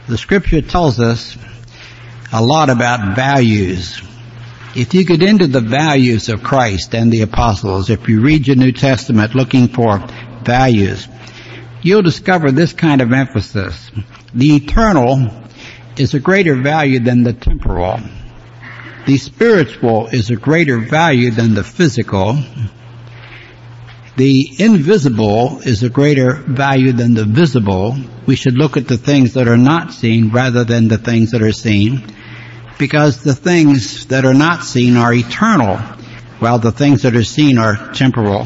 The Scripture tells us a lot about values. If you get into the values of Christ and the apostles, if you read your New Testament looking for values, you'll discover this kind of emphasis. The eternal is a greater value than the temporal. The spiritual is a greater value than the physical. The invisible is a greater value than the visible. We should look at the things that are not seen rather than the things that are seen, because the things that are not seen are eternal, while the things that are seen are temporal.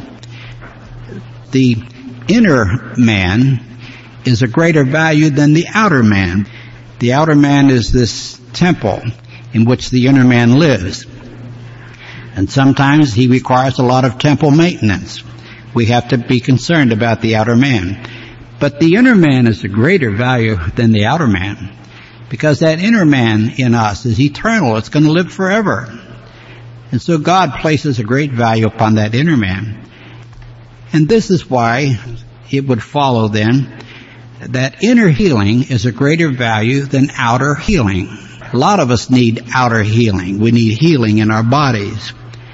The inner man is a greater value than the outer man. The outer man is this temple in which the inner man lives. And sometimes he requires a lot of temple maintenance. We have to be concerned about the outer man. But the inner man is a greater value than the outer man, because that inner man in us is eternal. It's going to live forever. And so God places a great value upon that inner man. And this is why it would follow then that inner healing is a greater value than outer healing. A lot of us need outer healing. We need healing in our bodies.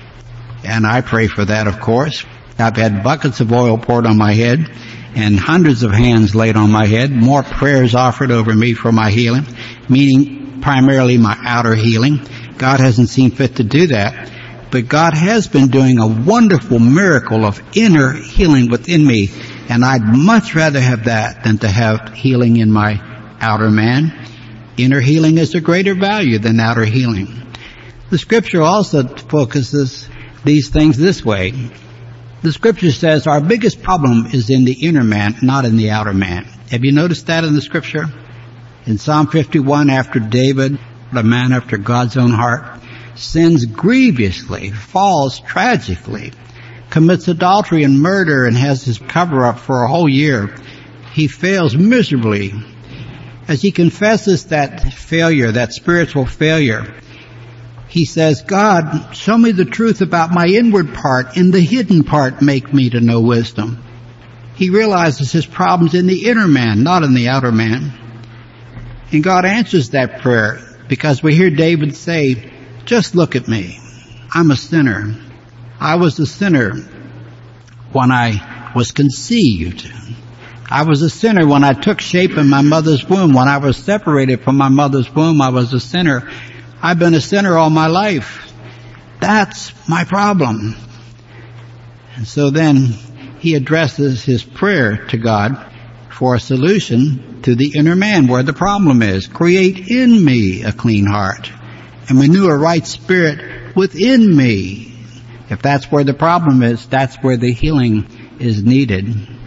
And I pray for that, of course. I've had buckets of oil poured on my head and hundreds of hands laid on my head, more prayers offered over me for my healing, meaning primarily my outer healing. God hasn't seen fit to do that, but God has been doing a wonderful miracle of inner healing within me, and I'd much rather have that than to have healing in my outer man. Inner healing is a greater value than outer healing. The Scripture also focuses these things this way. The Scripture says our biggest problem is in the inner man, not in the outer man. Have you noticed that in the Scripture? In Psalm 51, after David, a man after God's own heart, sins grievously, falls tragically, commits adultery and murder, and has his cover-up for a whole year. He fails miserably. As he confesses that failure, that spiritual failure, he says, God, show me the truth about my inward part, and the hidden part make me to know wisdom. He realizes his problem's in the inner man, not in the outer man. And God answers that prayer because we hear David say, just look at me. I'm a sinner. I was a sinner when I was conceived. I was a sinner when I took shape in my mother's womb. When I was separated from my mother's womb, I was a sinner. I've been a sinner all my life. That's my problem. And so then he addresses his prayer to God for a solution to the inner man where the problem is. Create in me a clean heart and renew a right spirit within me. If that's where the problem is, that's where the healing is needed.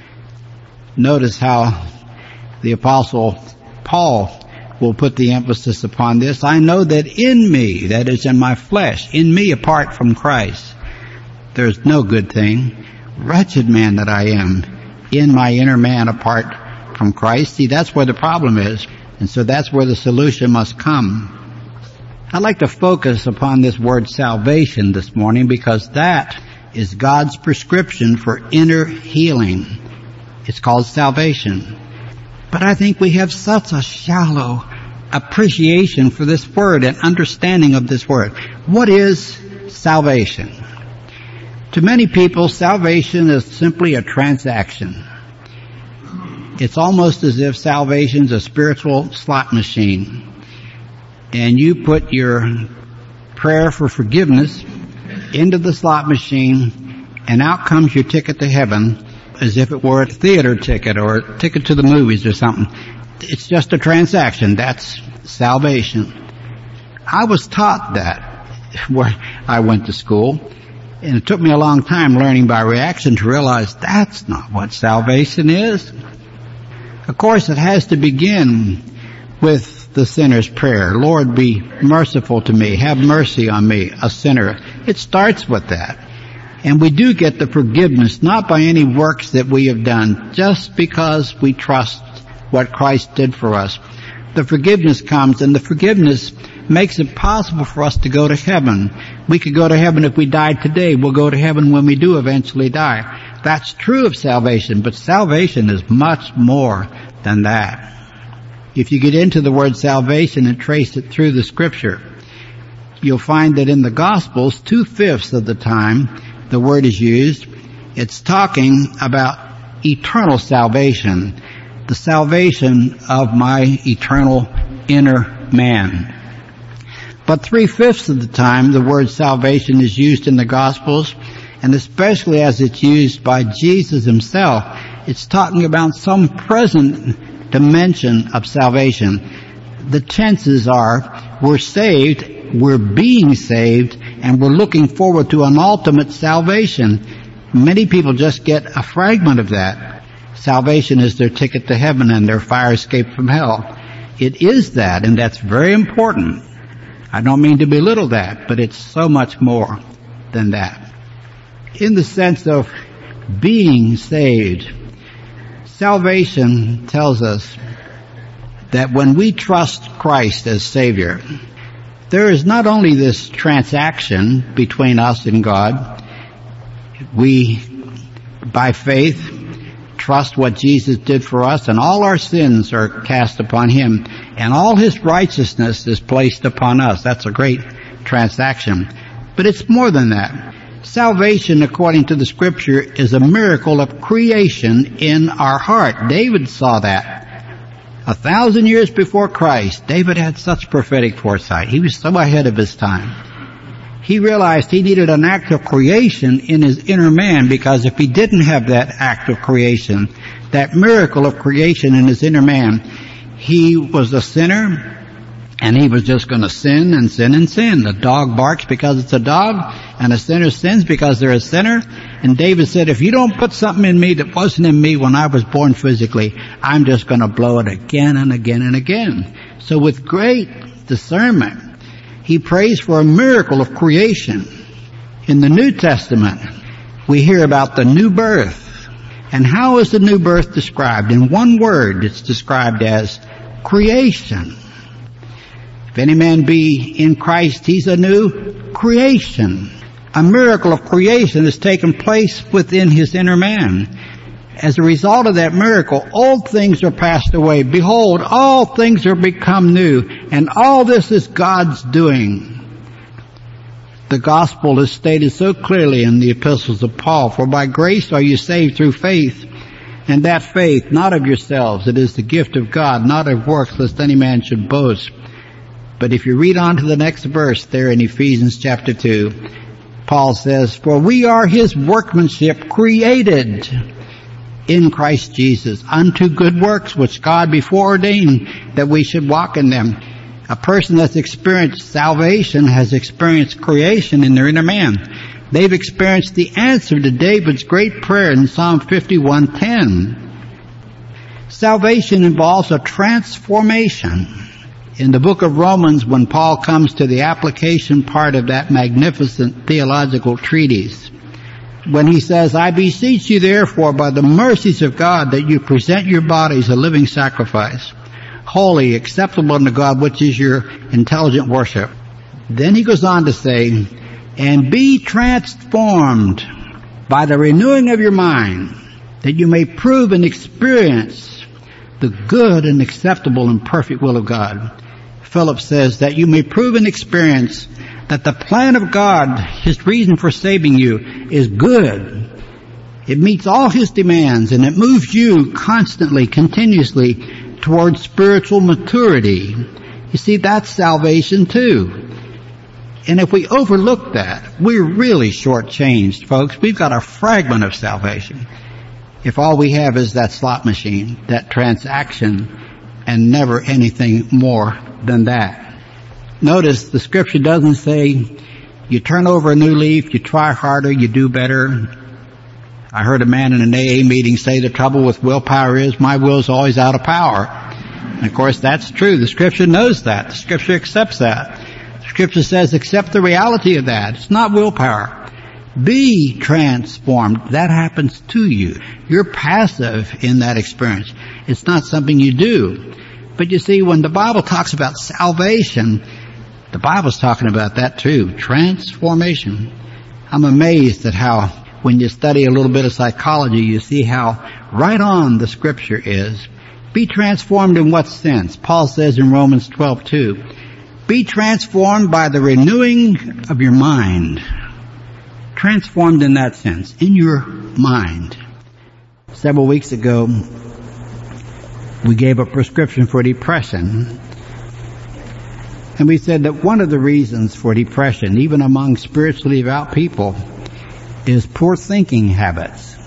Notice how the Apostle Paul will put the emphasis upon this. I know that in me, that is in my flesh, in me apart from Christ, there's no good thing. Wretched man that I am, in my inner man apart from Christ. See, that's where the problem is. And so that's where the solution must come. I'd like to focus upon this word salvation this morning because that is God's prescription for inner healing. It's called salvation. But I think we have such a shallow appreciation for this word and understanding of this word. What is salvation? To many people, salvation is simply a transaction. It's almost as if salvation is a spiritual slot machine. And you put your prayer for forgiveness into the slot machine, and out comes your ticket to heaven, as if it were a theater ticket or a ticket to the movies or something. It's just a transaction. That's salvation. I was taught that where I went to school, and it took me a long time learning by reaction to realize that's not what salvation is. Of course, it has to begin with the sinner's prayer. Lord, be merciful to me. Have mercy on me, a sinner. It starts with that. And we do get the forgiveness, not by any works that we have done, just because we trust what Christ did for us. The forgiveness comes, and the forgiveness makes it possible for us to go to heaven. We could go to heaven if we died today. We'll go to heaven when we do eventually die. That's true of salvation, but salvation is much more than that. If you get into the word salvation and trace it through the Scripture, you'll find that in the Gospels, 2/5 of the time the word is used, it's talking about eternal salvation, the salvation of my eternal inner man. But 3/5 of the time the word salvation is used in the Gospels, and especially as it's used by Jesus himself, it's talking about some present dimension of salvation. The chances are we're saved, we're being saved, and we're looking forward to an ultimate salvation. Many people just get a fragment of that. Salvation is their ticket to heaven and their fire escape from hell. It is that, and that's very important. I don't mean to belittle that, but it's so much more than that. In the sense of being saved, salvation tells us that when we trust Christ as Savior, there is not only this transaction between us and God. We, by faith, trust what Jesus did for us, and all our sins are cast upon Him, and all His righteousness is placed upon us. That's a great transaction. But it's more than that. Salvation, according to the Scripture, is a miracle of creation in our heart. David saw that. 1,000 years before Christ, David had such prophetic foresight. He was so ahead of his time. He realized he needed an act of creation in his inner man, because if he didn't have that act of creation, that miracle of creation in his inner man, he was a sinner, and he was just going to sin and sin and sin. The dog barks because it's a dog, and a sinner sins because they're a sinner. And David said, if you don't put something in me that wasn't in me when I was born physically, I'm just going to blow it again and again and again. So with great discernment, he prays for a miracle of creation. In the New Testament, we hear about the new birth. And how is the new birth described? In one word, it's described as creation. If any man be in Christ, he's a new creation. A miracle of creation has taken place within his inner man. As a result of that miracle, old things are passed away. Behold, all things are become new. And all this is God's doing. The gospel is stated so clearly in the epistles of Paul. For by grace are you saved through faith. And that faith, not of yourselves, it is the gift of God, not of works, lest any man should boast. But if you read on to the next verse there in Ephesians chapter 2, Paul says, for we are His workmanship, created in Christ Jesus unto good works, which God before ordained that we should walk in them. A person that's experienced salvation has experienced creation in their inner man. They've experienced the answer to David's great prayer in Psalm 51:10. Salvation involves a transformation. In the book of Romans, when Paul comes to the application part of that magnificent theological treatise, when he says, I beseech you therefore by the mercies of God that you present your bodies a living sacrifice, holy, acceptable unto God, which is your intelligent worship. Then he goes on to say, and be transformed by the renewing of your mind, that you may prove and experience the good and acceptable and perfect will of God. Philip says that you may prove and experience that the plan of God, His reason for saving you, is good. It meets all His demands, and it moves you constantly, continuously towards spiritual maturity. You see, that's salvation too. And if we overlook that, we're really shortchanged, folks. We've got a fragment of salvation. If all we have is that slot machine, that transaction, and never anything more than that. Notice the Scripture doesn't say you turn over a new leaf, you try harder, you do better. I heard a man in an AA meeting say the trouble with willpower is my will's always out of power. And of course that's true. The Scripture knows that. The Scripture accepts that. The Scripture says accept the reality of that. It's not willpower. Be transformed. That happens to you. You're passive in that experience. It's not something you do. But you see, when the Bible talks about salvation, the Bible's talking about that too. Transformation. I'm amazed at how, when you study a little bit of psychology, you see how right on the Scripture is. Be transformed in what sense? Paul says in Romans 12:2, be transformed by the renewing of your mind. Transformed in that sense, in your mind. Several weeks ago, we gave a prescription for depression. And we said that one of the reasons for depression, even among spiritually devout people, is poor thinking habits.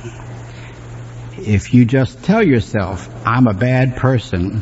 If you just tell yourself, I'm a bad person,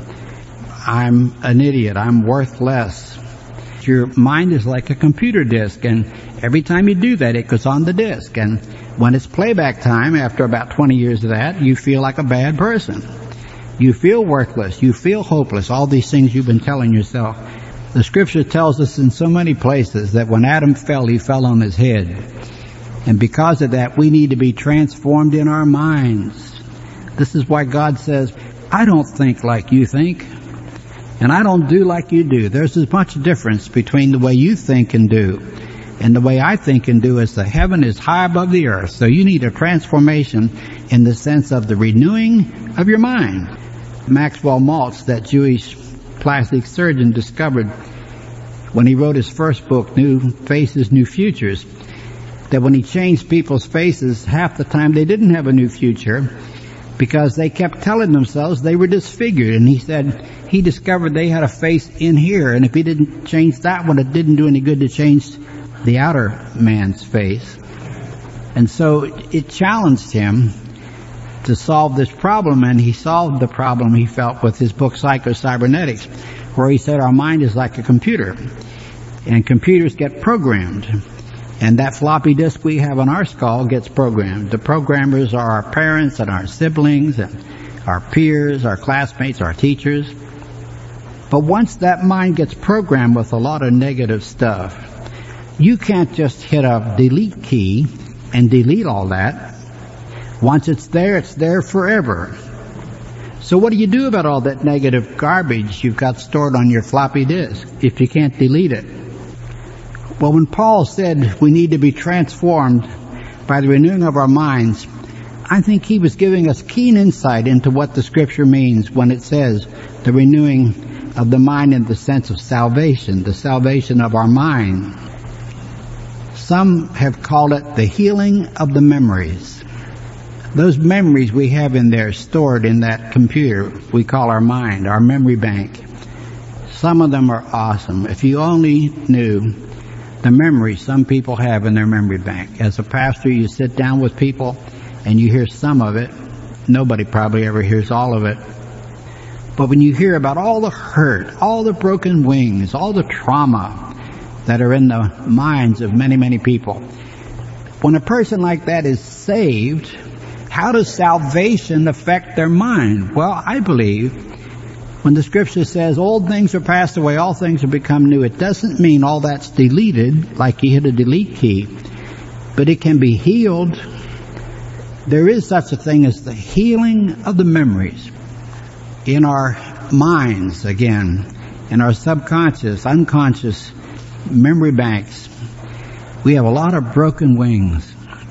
I'm an idiot, I'm worthless, your mind is like a computer disk, and every time you do that, it goes on the disk. And when it's playback time, after about 20 years of that, you feel like a bad person. You feel worthless. You feel hopeless. All these things you've been telling yourself. The Scripture tells us in so many places that when Adam fell, he fell on his head. And because of that, we need to be transformed in our minds. This is why God says, I don't think like you think, and I don't do like you do. There's as much difference between the way you think and do and the way I think and do as the heaven is high above the earth. So you need a transformation in the sense of the renewing of your mind. Maxwell Maltz, that Jewish plastic surgeon, discovered when he wrote his first book, New Faces, New Futures, that when he changed people's faces, half the time they didn't have a new future because they kept telling themselves they were disfigured. And he said he discovered they had a face in here, and if he didn't change that one, it didn't do any good to change the outer man's face. And so it challenged him to solve this problem, and he solved the problem he felt with his book Psycho-Cybernetics, where he said our mind is like a computer, and computers get programmed. And that floppy disk we have on our skull gets programmed. The programmers are our parents and our siblings and our peers, our classmates, our teachers. But once that mind gets programmed with a lot of negative stuff, you can't just hit a delete key and delete all that. Once it's there forever. So what do you do about all that negative garbage you've got stored on your floppy disk if you can't delete it? Well, when Paul said we need to be transformed by the renewing of our minds, I think he was giving us keen insight into what the Scripture means when it says the renewing of the mind in the sense of salvation, the salvation of our mind. Some have called it the healing of the memories. Those memories we have in there stored in that computer we call our mind, our memory bank. Some of them are awesome. If you only knew the memories some people have in their memory bank. As a pastor, you sit down with people and you hear some of it. Nobody probably ever hears all of it. But when you hear about all the hurt, all the broken wings, all the trauma that are in the minds of many, many people, when a person like that is saved, how does salvation affect their mind? Well, I believe when the Scripture says old things are passed away, all things have become new, it doesn't mean all that's deleted, like you hit a delete key, but it can be healed. There is such a thing as the healing of the memories in our minds, again, in our subconscious, unconscious memory banks. We have a lot of broken wings.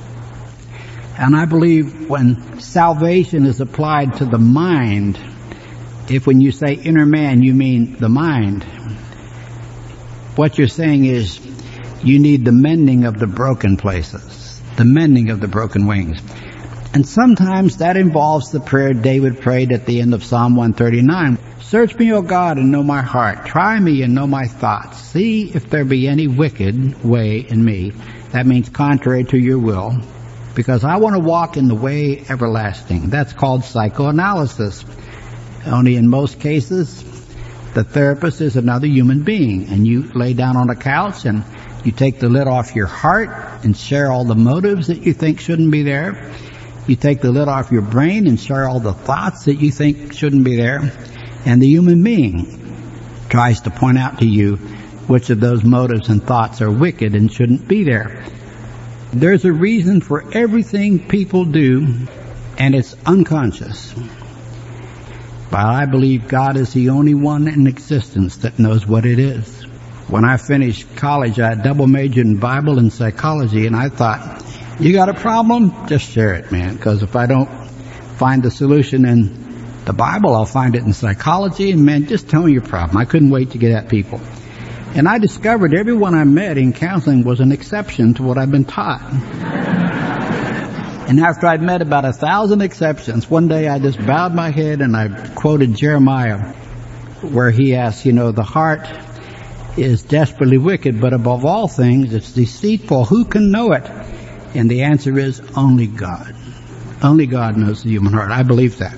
And I believe when salvation is applied to the mind, if when you say inner man, you mean the mind, what you're saying is you need the mending of the broken places, the mending of the broken wings. And sometimes that involves the prayer David prayed at the end of Psalm 139. Search me, O God, and know my heart. Try me and know my thoughts. See if there be any wicked way in me. That means contrary to your will, because I want to walk in the way everlasting. That's called psychoanalysis. Only in most cases, the therapist is another human being, and you lay down on a couch and you take the lid off your heart and share all the motives that you think shouldn't be there. You take the lid off your brain and share all the thoughts that you think shouldn't be there. And the human being tries to point out to you which of those motives and thoughts are wicked and shouldn't be there. There's a reason for everything people do, and it's unconscious. But I believe God is the only one in existence that knows what it is. When I finished college, I double majored in Bible and psychology, and I thought, you got a problem? Just share it, man, because if I don't find the solution in the Bible, I'll find it in psychology, and man, just tell me your problem. I couldn't wait to get at people. And I discovered everyone I met in counseling was an exception to what I'd been taught. And after I'd met about 1,000 exceptions, one day I just bowed my head and I quoted Jeremiah, where he asks, the heart is desperately wicked, but above all things, it's deceitful. Who can know it? And the answer is only God. Only God knows the human heart. I believe that.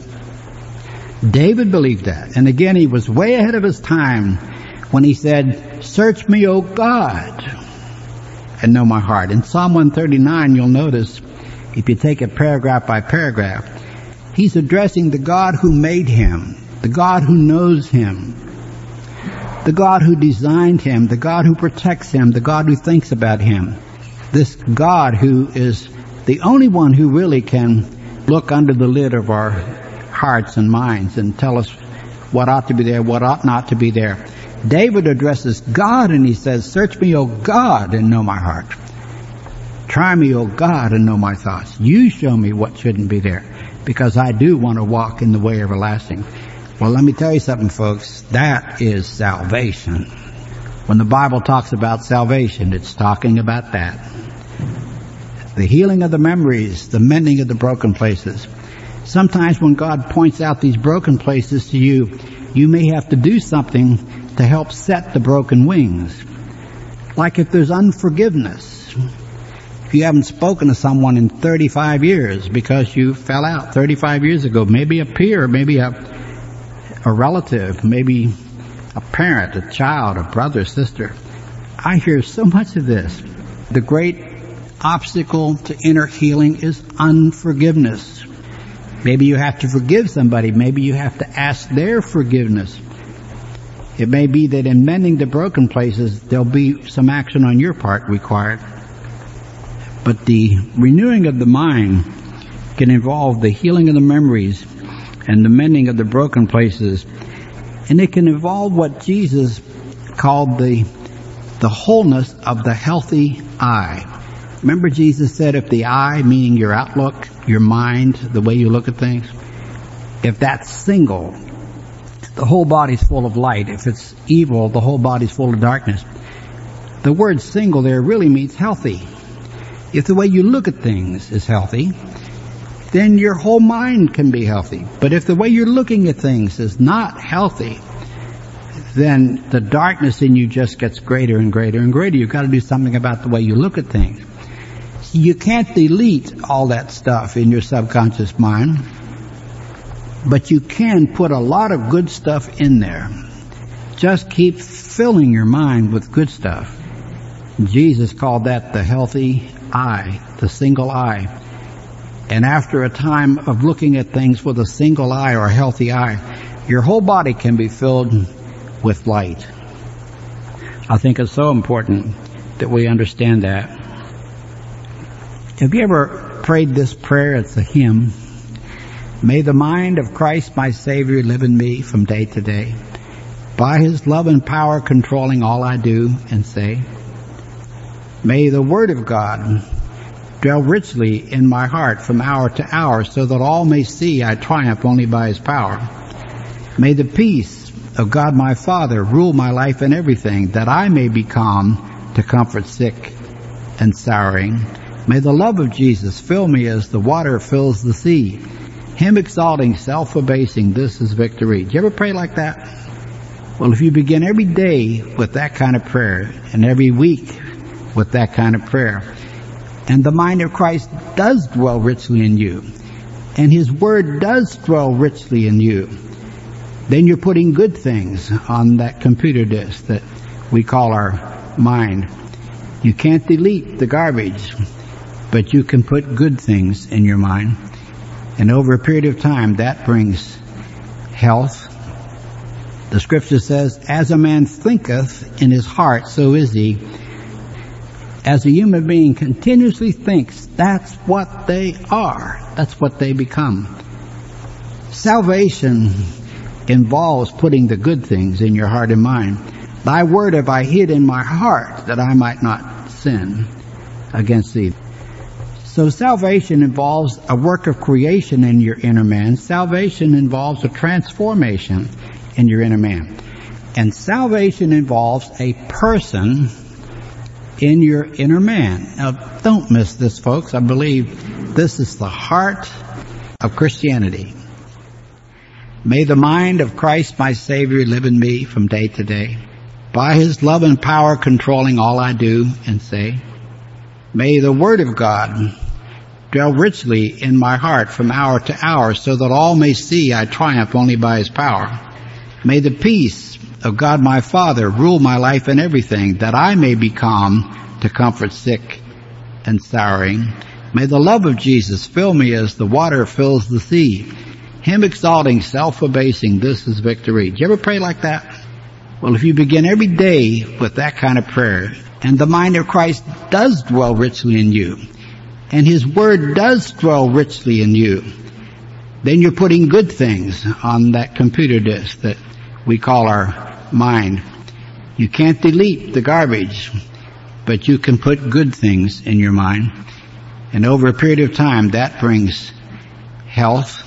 David believed that. And again, he was way ahead of his time when he said, search me, O God, and know my heart. In Psalm 139, you'll notice, if you take it paragraph by paragraph, he's addressing the God who made him, the God who knows him, the God who designed him, the God who protects him, the God who thinks about him. This God who is the only one who really can look under the lid of our hearts and minds and tell us what ought to be there, what ought not to be there. David addresses God and he says, search me, O God, and know my heart. Try me, O God, and know my thoughts. You show me what shouldn't be there, because I do want to walk in the way everlasting. Well, let me tell you something, folks. That is salvation. When the Bible talks about salvation, it's talking about that. The healing of the memories, the mending of the broken places. Sometimes when God points out these broken places to you, you may have to do something to help set the broken wings. Like if there's unforgiveness. If you haven't spoken to someone in 35 years because you fell out 35 years ago, maybe a peer, maybe a relative, maybe a parent, a child, a brother, sister. I hear so much of this. The great obstacle to inner healing is unforgiveness. Maybe you have to forgive somebody. Maybe you have to ask their forgiveness. It may be that in mending the broken places, there'll be some action on your part required. But the renewing of the mind can involve the healing of the memories and the mending of the broken places. And it can involve what Jesus called the wholeness of the healthy eye. Remember Jesus said if the eye, meaning your outlook, your mind, the way you look at things, if that's single, the whole body's full of light. If it's evil, the whole body's full of darkness. The word single there really means healthy. If the way you look at things is healthy, then your whole mind can be healthy. But if the way you're looking at things is not healthy, then the darkness in you just gets greater and greater and greater. You've got to do something about the way you look at things. You can't delete all that stuff in your subconscious mind, but you can put a lot of good stuff in there. Just keep filling your mind with good stuff. Jesus called that the healthy eye, the single eye. And after a time of looking at things with a single eye or a healthy eye, your whole body can be filled with light. I think it's so important that we understand that. Have you ever prayed this prayer? It's a hymn. May the mind of Christ my Savior live in me from day to day, by His love and power controlling all I do and say. May the Word of God dwell richly in my heart from hour to hour, so that all may see I triumph only by His power. May the peace of God my Father rule my life and everything, that I may be calm to comfort sick and sorrowing. May the love of Jesus fill me as the water fills the sea. Him exalting, self-abasing, this is victory. Do you ever pray like that? Well, if you begin every day with that kind of prayer, and every week with that kind of prayer, and the mind of Christ does dwell richly in you, and His Word does dwell richly in you, then you're putting good things on that computer disk that we call our mind. You can't delete the garbage, but you can put good things in your mind. And over a period of time, that brings health. The Scripture says, as a man thinketh in his heart, so is he. As a human being continuously thinks, that's what they are. That's what they become. Salvation involves putting the good things in your heart and mind. Thy word have I hid in my heart, that I might not sin against thee. So salvation involves a work of creation in your inner man. Salvation involves a transformation in your inner man. And salvation involves a person in your inner man. Now, don't miss this, folks. I believe this is the heart of Christianity. May the mind of Christ my Savior live in me from day to day, by His love and power controlling all I do and say. May the Word of God dwell richly in my heart from hour to hour, so that all may see I triumph only by His power. May the peace of God my Father rule my life in everything, that I may be calm to comfort sick and sorrowing. May the love of Jesus fill me as the water fills the sea. Him exalting, self-abasing, this is victory. Do you ever pray like that? Well, if you begin every day with that kind of prayer, and the mind of Christ does dwell richly in you, and His Word does dwell richly in you, then you're putting good things on that computer disk that we call our mind. You can't delete the garbage, but you can put good things in your mind. And over a period of time, that brings health.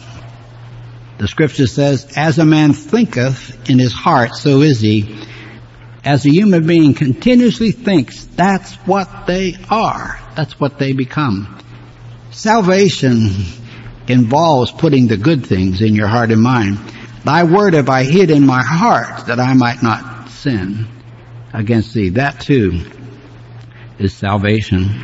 The Scripture says, as a man thinketh in his heart, so is he. As a human being continuously thinks, that's what they are. That's what they become. Salvation involves putting the good things in your heart and mind. Thy word have I hid in my heart, that I might not sin against thee. That too is salvation.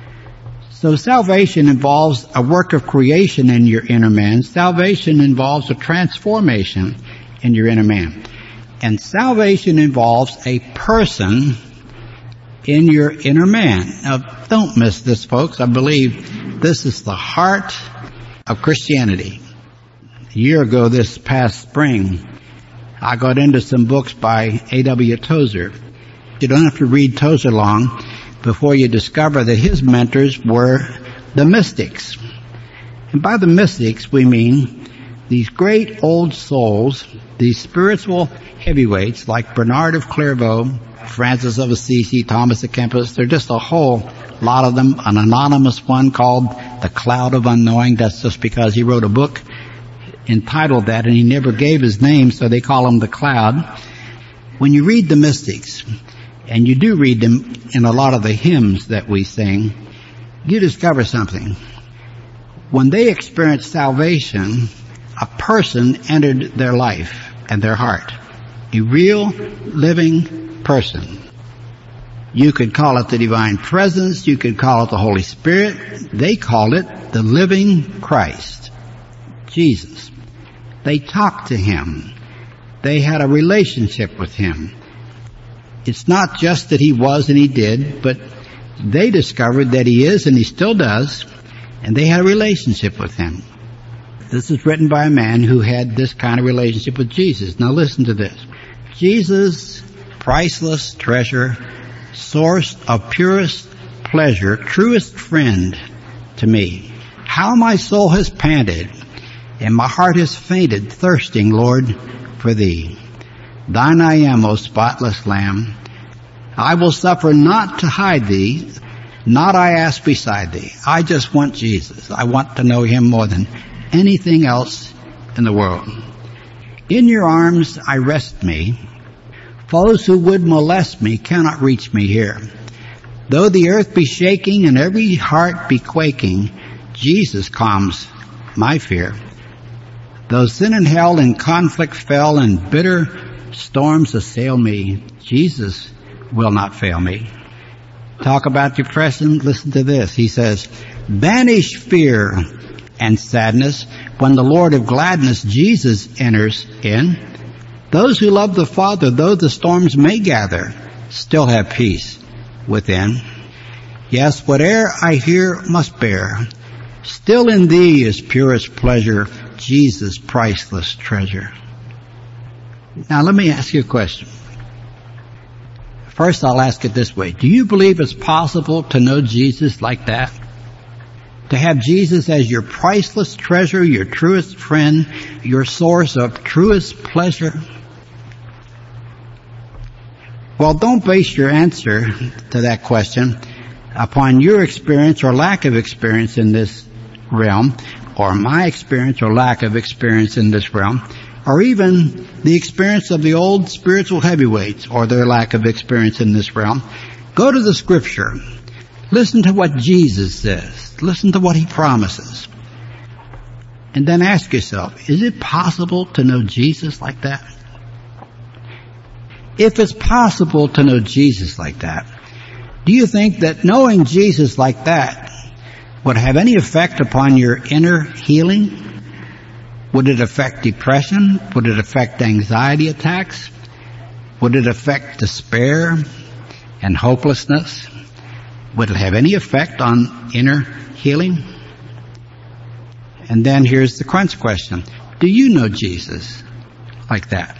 So salvation involves a work of creation in your inner man. Salvation involves a transformation in your inner man. And salvation involves a person in your inner man. Now, don't miss this, folks. I believe this is the heart of Christianity. A year ago, this past spring, I got into some books by A.W. Tozer. You don't have to read Tozer long before you discover that his mentors were the mystics. And by the mystics, we mean these great old souls, these spiritual heavyweights like Bernard of Clairvaux, Francis of Assisi, Thomas à Kempis. They're just a whole lot of them. An anonymous one called The Cloud of Unknowing. That's just because he wrote a book entitled that, and he never gave his name, so they call him The Cloud. When you read the mystics, and you do read them in a lot of the hymns that we sing, you discover something. When they experienced salvation, a person entered their life and their heart. A real, living person. You could call it the divine presence. You could call it the Holy Spirit. They called it the living Christ, Jesus. They talked to Him. They had a relationship with Him. It's not just that He was and He did, but they discovered that He is and He still does, and they had a relationship with Him. This is written by a man who had this kind of relationship with Jesus. Now listen to this. Jesus, priceless treasure, source of purest pleasure, truest friend to me. How my soul has panted, and my heart has fainted, thirsting, Lord, for Thee. Thine I am, O spotless Lamb. I will suffer not to hide Thee, not I ask beside Thee. I just want Jesus. I want to know Him more than anything else in the world. In Your arms I rest me. Foes who would molest me cannot reach me here. Though the earth be shaking and every heart be quaking, Jesus calms my fear. Though sin and hell and conflict fell and bitter storms assail me, Jesus will not fail me. Talk about depression, listen to this. He says, banish fear and sadness when the Lord of gladness, Jesus, enters in. Those who love the Father, though the storms may gather, still have peace within. Yes, whate'er I hear must bear. Still in Thee is purest pleasure, Jesus, priceless treasure. Now let me ask you a question. First I'll ask it this way. Do you believe it's possible to know Jesus like that? To have Jesus as your priceless treasure, your truest friend, your source of truest pleasure? Well, don't base your answer to that question upon your experience or lack of experience in this realm, or my experience or lack of experience in this realm, or even the experience of the old spiritual heavyweights or their lack of experience in this realm. Go to the Scripture. Listen to what Jesus says. Listen to what He promises. And then ask yourself, is it possible to know Jesus like that? If it's possible to know Jesus like that, do you think that knowing Jesus like that would have any effect upon your inner healing? Would it affect depression? Would it affect anxiety attacks? Would it affect despair and hopelessness? Would it have any effect on inner healing? And then here's the crunch question. Do you know Jesus like that?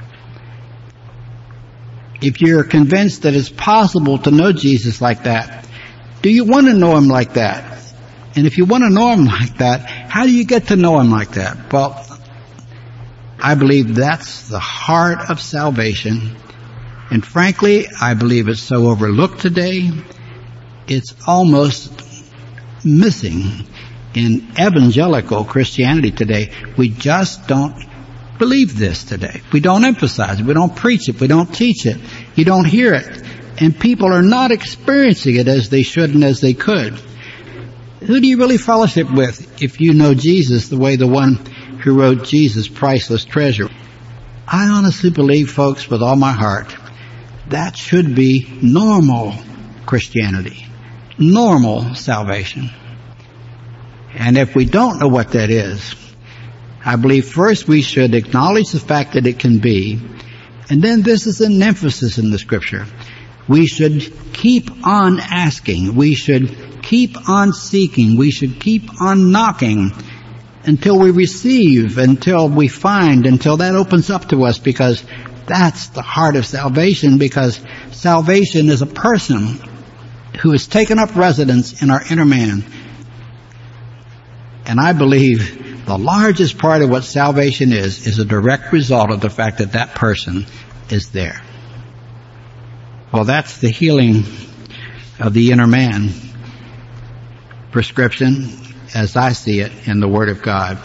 If you're convinced that it's possible to know Jesus like that, do you want to know Him like that? And if you want to know Him like that, how do you get to know Him like that? Well, I believe that's the heart of salvation. And frankly, I believe it's so overlooked today, it's almost missing in evangelical Christianity today. We just don't believe this today. We don't emphasize it. We don't preach it. We don't teach it. You don't hear it. And people are not experiencing it as they should and as they could. Who do you really fellowship with if you know Jesus the way the one who wrote Jesus' Priceless Treasure? I honestly believe, folks, with all my heart, that should be normal Christianity, normal salvation. And if we don't know what that is, I believe first we should acknowledge the fact that it can be, and then this is an emphasis in the Scripture. We should keep on asking. We should keep on seeking. We should keep on knocking until we receive, until we find, until that opens up to us, because that's the heart of salvation, because salvation is a person who has taken up residence in our inner man. And I believe the largest part of what salvation is a direct result of the fact that that person is there. Well, that's the healing of the inner man prescription as I see it in the Word of God.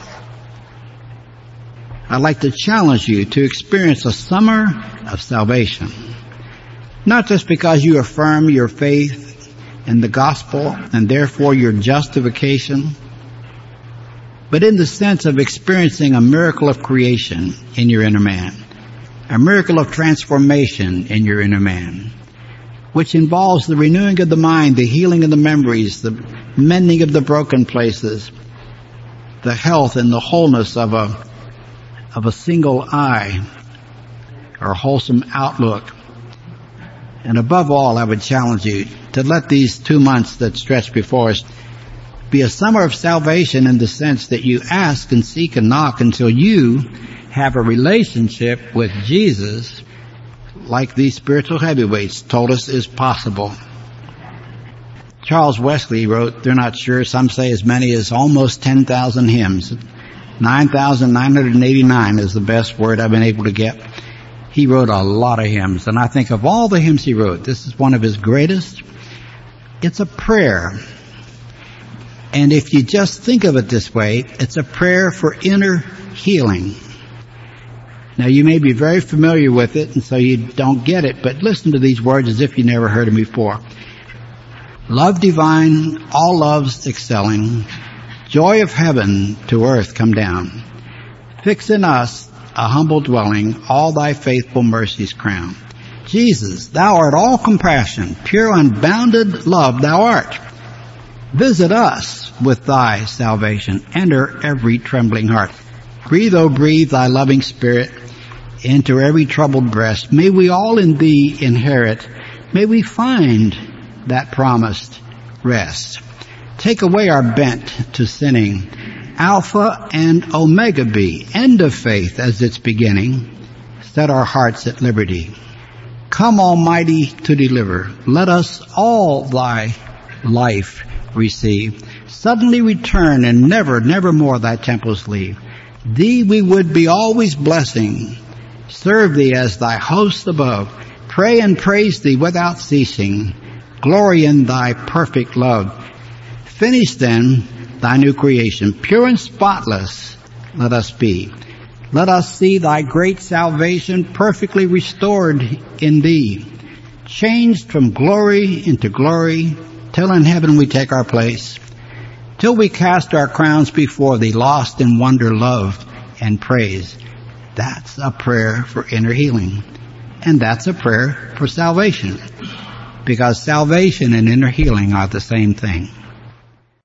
I'd like to challenge you to experience a summer of salvation. Not just because you affirm your faith in the gospel and therefore your justification, but in the sense of experiencing a miracle of creation in your inner man, a miracle of transformation in your inner man, which involves the renewing of the mind, the healing of the memories, the mending of the broken places, the health and the wholeness of a single eye or wholesome outlook. And above all, I would challenge you to let these 2 months that stretch before us be a summer of salvation in the sense that you ask and seek and knock until you have a relationship with Jesus like these spiritual heavyweights told us is possible. Charles Wesley wrote, they're not sure, some say as many as almost 10,000 hymns. 9,989 is the best word I've been able to get. He wrote a lot of hymns, and I think of all the hymns he wrote, this is one of his greatest. It's a prayer. And if you just think of it this way, it's a prayer for inner healing. Now, you may be very familiar with it, and so you don't get it, but listen to these words as if you never heard them before. Love divine, all loves excelling, joy of heaven to earth come down. Fix in us a humble dwelling, all thy faithful mercies crown. Jesus, thou art all compassion, pure unbounded love thou art. Visit us with thy salvation. Enter every trembling heart. Breathe, O breathe, thy loving spirit into every troubled breast. May we all in thee inherit. May we find that promised rest. Take away our bent to sinning. Alpha and Omega be. End of faith as its beginning. Set our hearts at liberty. Come, Almighty, to deliver. Let us all thy life receive. Suddenly return and never, never more thy temples leave. Thee we would be always blessing. Serve thee as thy host above. Pray and praise thee without ceasing. Glory in thy perfect love. Finish then thy new creation. Pure and spotless let us be. Let us see thy great salvation perfectly restored in thee. Changed from glory into glory, till in heaven we take our place. Till we cast our crowns before thee, lost in wonder, love, and praise. That's a prayer for inner healing. And that's a prayer for salvation. Because salvation and inner healing are the same thing.